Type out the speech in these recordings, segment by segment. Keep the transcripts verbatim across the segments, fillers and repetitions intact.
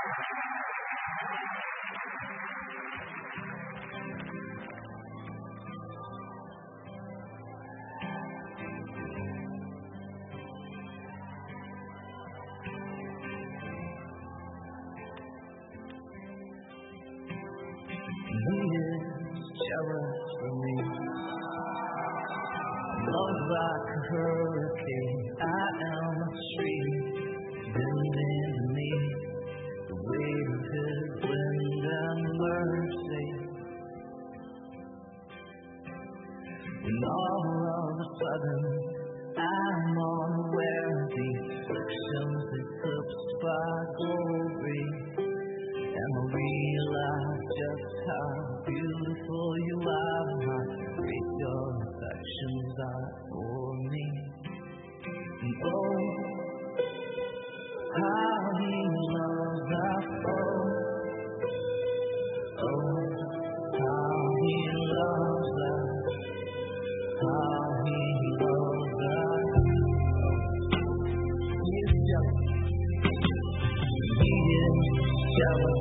Jealous for me, love like a hurricane. I am a tree, bending beneath the weight of his wind and mercy. When all of a sudden I'm unaware of these frictions eclipsed by glory, and I realize just how beautiful you are and how great your affections are for me. And oh, how he loves us, oh, oh, how he loves us, how he loves us. He is jealous, he is jealous.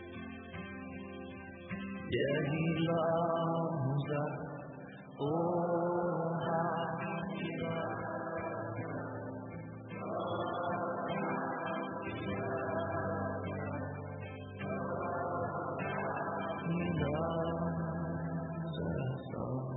Yeah, he loves us. Oh. comes us all.